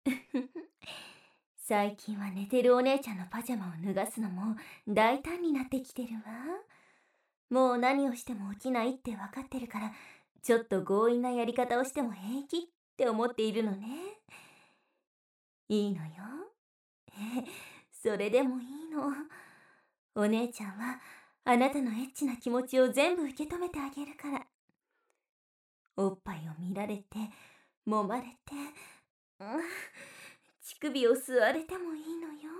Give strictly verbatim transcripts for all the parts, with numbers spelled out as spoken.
最近は寝てるお姉ちゃんのパジャマを脱がすのも大胆になってきてるわ。もう何をしても起きないって分かってるから、ちょっと強引なやり方をしても平気って思っているのね。いいのよ。それでもいいの。お姉ちゃんはあなたのエッチな気持ちを全部受け止めてあげるから。おっぱいを見られて、揉まれて、うん、乳首を吸われてもいいのよ。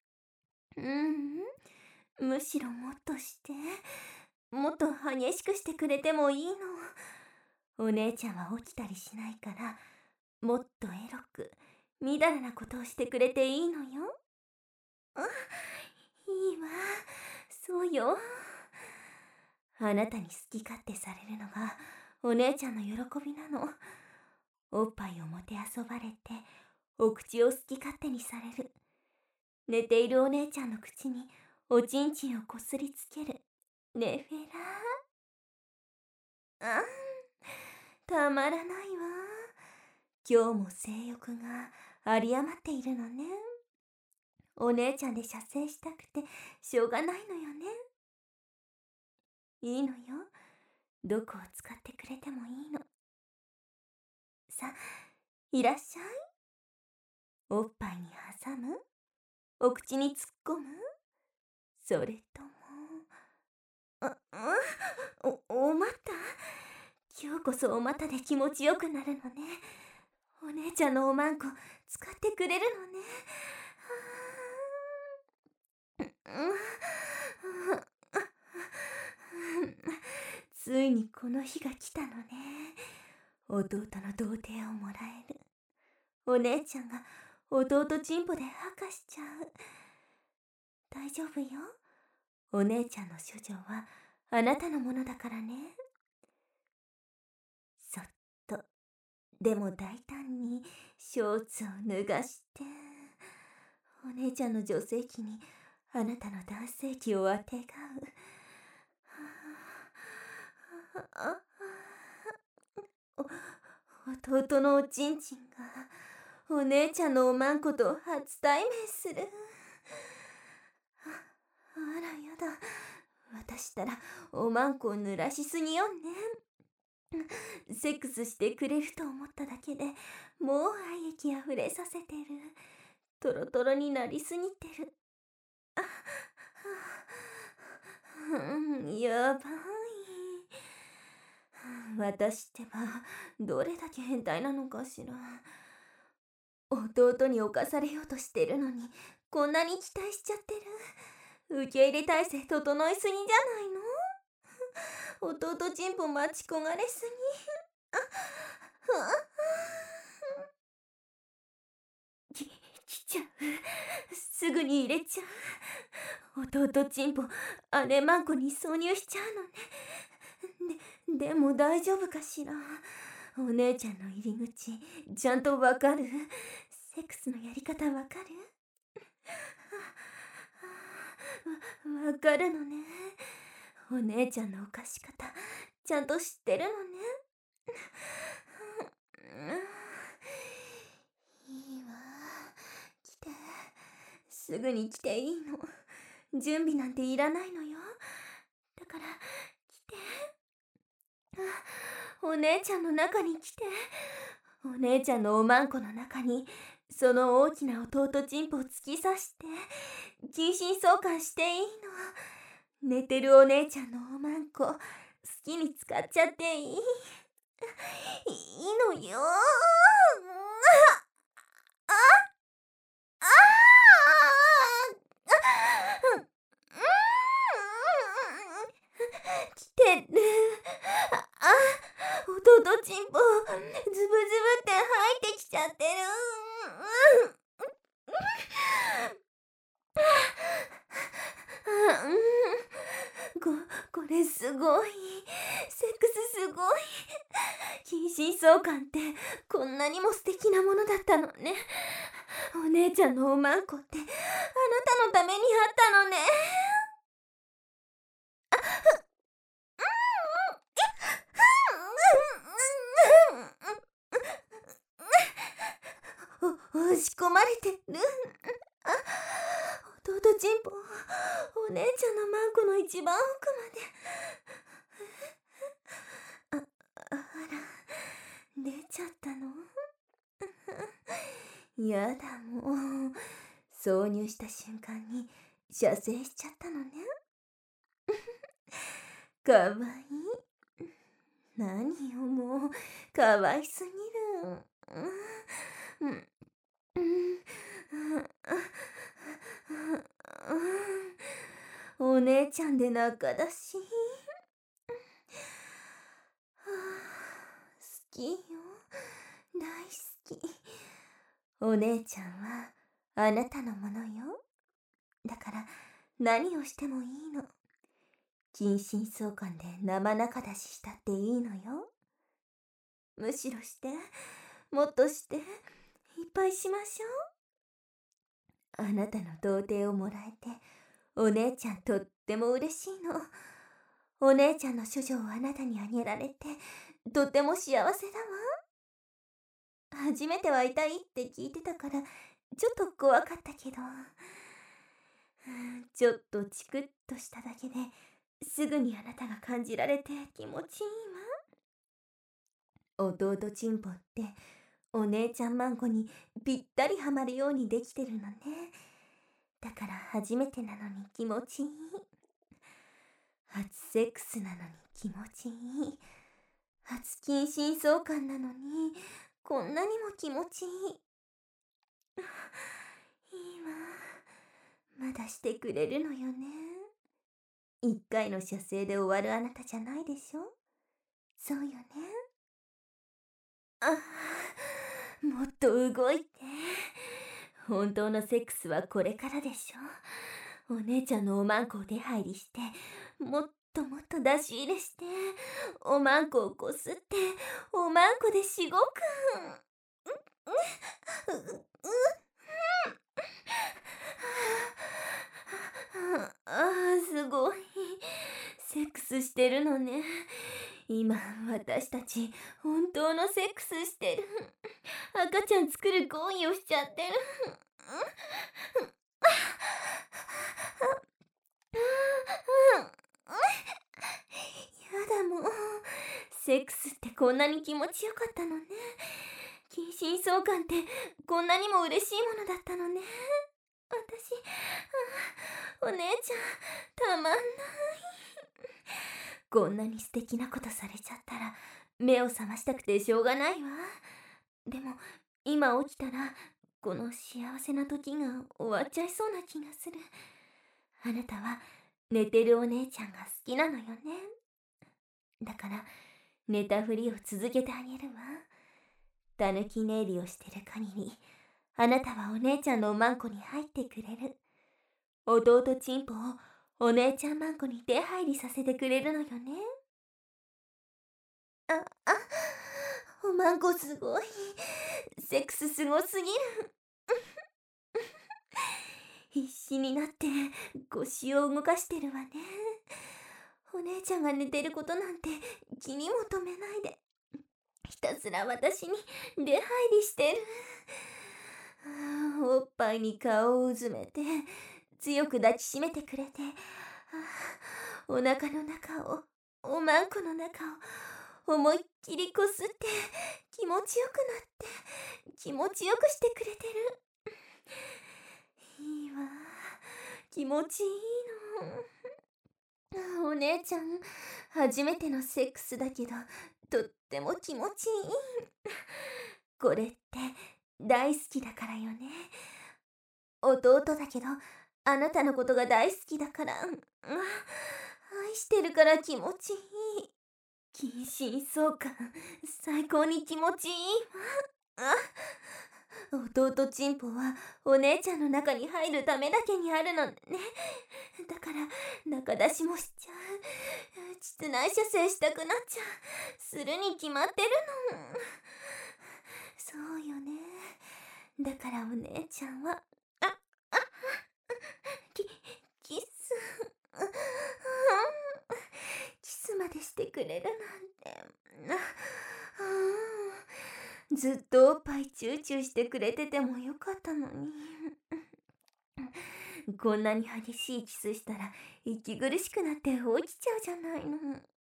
うん、むしろもっとして、もっと激しくしてくれてもいいの。お姉ちゃんは起きたりしないから、もっとエロく、みだらなことをしてくれていいのよ。あ、いいわ。そうよ。あなたに好き勝手されるのがお姉ちゃんの喜びなの。おっぱいをもてあそばれて、お口を好き勝手にされる。寝ているお姉ちゃんの口におちんちんをこすりつける。ねフェラ。あん、たまらないわ。今日も性欲が有り余っているのね。お姉ちゃんで射精したくてしょうがないのよね。いいのよ。どこを使ってくれてもいいの。さ、いらっしゃい。おっぱいに挟む？お口に突っ込む？それとも、あ、あ、お、お股？今日こそお股で気持ちよくなるのね。お姉ちゃんのおまんこ使ってくれるのね。ついにこの日が来たのね。弟の童貞をもらえる。お姉ちゃんが弟チンポで吐かしちゃう。大丈夫よ。お姉ちゃんの処女はあなたのものだからね。そっと、でも大胆にショーツを脱がして、お姉ちゃんの女性器にあなたの男性器をあてがう。お弟のおちんちんがお姉ちゃんのおまんこと初対面する。あ、あらやだ。私ったらおまんこを濡らしすぎよね。セックスしてくれると思っただけでもう愛液あふれさせてる。トロトロになりすぎてる。あ、うん、やばい。私ってばどれだけ変態なのかしら。弟に侵されようとしてるのにこんなに期待しちゃってる。受け入れ体制整いすぎじゃないの？弟チンポ待ち焦がれすぎ。あ、き、来ちゃう。すぐに入れちゃう。弟チンポ姉マンコに挿入しちゃうのね。で、でも大丈夫かしら。お姉ちゃんの入り口ちゃんとわかる？セックスのやり方わかる？わ、わかるのね。お姉ちゃんの犯し方ちゃんと知ってるのね。いいわ。来て。すぐに来ていいの。準備なんていらないのよ。だから来て。あ、お姉ちゃんの中に来て。お姉ちゃんのおまんこの中にその大きな弟チンポを突き刺して近親相関していいの。寝てるお姉ちゃんのおまんこ好きに使っちゃっていい。いいのよ。あ、あ、来てる。あ、弟チンポズブズブって入ってきちゃってる。こ、これすごい。セックスすごい。近親相関ってこんなにも素敵なものだったのね。お姉ちゃんのおまんこってあなたのためにあったのね。お、 押し込まれてる。あ、弟ちんぽ、お姉ちゃんのマンコの一番奥まで。あ、あら、出ちゃったの？やだもう、挿入した瞬間に射精しちゃったのね。かわいい。何よもう、かわいすぎる。うん、うん、お姉ちゃんで仲だし。好きよ。大好き。お姉ちゃんはあなたのものよ。だから何をしてもいいの。近親相関で生仲出ししたっていいのよ。むしろして、もっとして、いっぱいしましょう。あなたの童貞をもらえて、お姉ちゃんとっても嬉しいの。お姉ちゃんの処女をあなたにあげられて、とっても幸せだわ。初めては痛いって聞いてたから、ちょっと怖かったけど、ちょっとチクッとしただけですぐにあなたが感じられて気持ちいいわ。弟チンポってお姉ちゃんマンコにぴったりはまるようにできてるのね。だから初めてなのに気持ちいい。初セックスなのに気持ちいい。初近親相関なのにこんなにも気持ちいい。いいわ。まだしてくれるのよね。一回の射精で終わるあなたじゃないでしょ。そうよね。あ、もっと動いて。本当のセックスはこれからでしょ。お姉ちゃんのおまんこを出入りして、もっともっと出し入れして、おまんこをこすって、おまんこでしごくん。ああ、すごい。セックスしてるのね。今、私たち、本当のセックスしてる。赤ちゃん作る行為をしちゃってる。やだもう。セックスってこんなに気持ちよかったのね。近親相関ってこんなにも嬉しいものだったのね。私、お姉ちゃん、たまんない。こんなに素敵なことされちゃったら、目を覚ましたくてしょうがないわ。でも、今起きたら、この幸せな時が終わっちゃいそうな気がする。あなたは、寝てるお姉ちゃんが好きなのよね。だから、寝たふりを続けてあげるわ。たぬき寝入りをしてる限り、あなたはお姉ちゃんのおまんこに入ってくれる。弟チンポをお姉ちゃんマンコに出入りさせてくれるのよね。あ、あ、おまんこすごい。セックスすごすぎる。必死になって腰を動かしてるわね。お姉ちゃんが寝てることなんて気にも留めないで、ひたすら私に出入りしてる。おっぱいに顔をうずめて強く抱きしめてくれて、お腹の中を、おまんこの中を思いっきりこすって気持ちよくなって気持ちよくしてくれてる。いいわ。気持ちいいの。お姉ちゃん、初めてのセックスだけど、とっても気持ちいい。これって大好きだからよね。弟だけど、あなたのことが大好きだから、愛してるから気持ちいい。近親相関、最高に気持ちいいわ。弟チンポはお姉ちゃんの中に入るためだけにあるのね。だから中出しもしちゃう。膣内射精したくなっちゃう。するに決まってるの。そうよね。だからお姉ちゃんは、あ、あ、キ、キス。キスまでしてくれるなんて。 ずっとおっぱいチューチューしてくれててもよかったのに。こんなに激しいキスしたら息苦しくなって落ちちゃうじゃないの。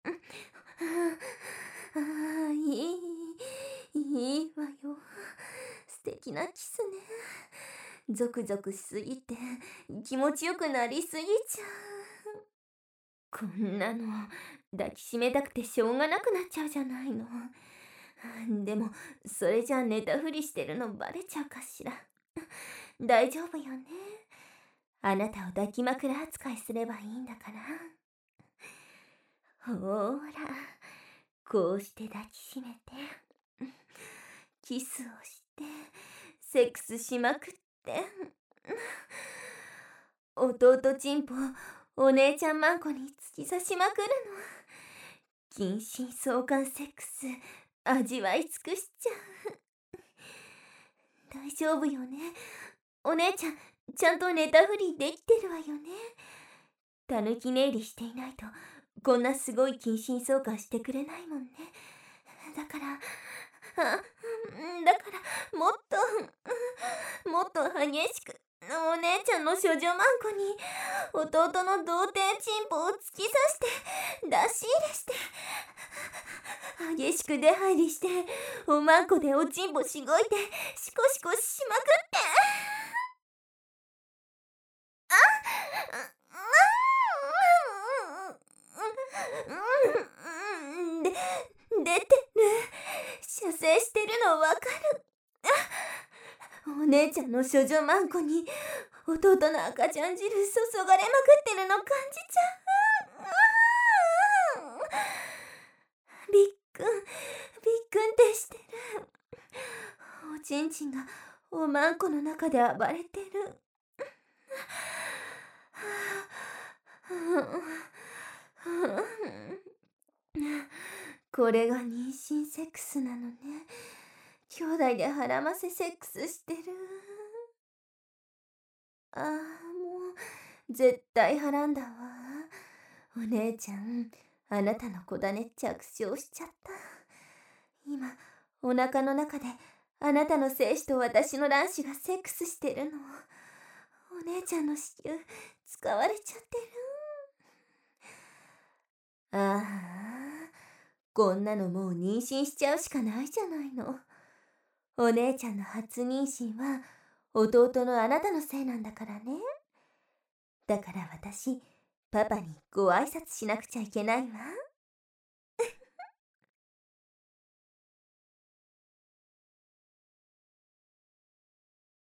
ああ、いい、いいわよ。素敵なキスね。ゾクゾクしすぎて気持ちよくなりすぎちゃう。こんなの抱きしめたくてしょうがなくなっちゃうじゃないの。でもそれじゃ寝たふりしてるのバレちゃうかしら。大丈夫よね。あなたを抱き枕扱いすればいいんだから。ほーら、こうして抱きしめてキスをしてセックスしまくって弟チンポお姉ちゃんマンコに突き刺しまくるの。近親相関セックス味わい尽くしちゃう。大丈夫よね。お姉ちゃんちゃんと寝たふりできてるわよね。たぬき寝入りしていないとこんなすごい近親相関してくれないもんね。だからあだからもっともっと激しくお姉ちゃんの処女マンコに弟の童貞チンポを突き刺して出し入れして激しく出入りしておまんこでおちんぽしごいてシコシコしまくってで、出てる。射精してるのわかる。お姉ちゃんの処女マンコに弟の赤ちゃん汁注がれまくってるの感じちゃう。びっくん、びっくんってしてる。おちんちんがおまんこの中で暴れてる。これが妊娠セックスなのね。兄弟で腹ませセックスしてる。ああ、もう絶対はらんだわ。お姉ちゃん、あなたの子種着床しちゃった。今お腹の中であなたの精子と私の卵子がセックスしてるの。お姉ちゃんの子宮使われちゃってる。ああ、こんなのもう妊娠しちゃうしかないじゃないの。お姉ちゃんの初妊娠は弟のあなたのせいなんだからね。だから私パパにご挨拶しなくちゃいけないわ。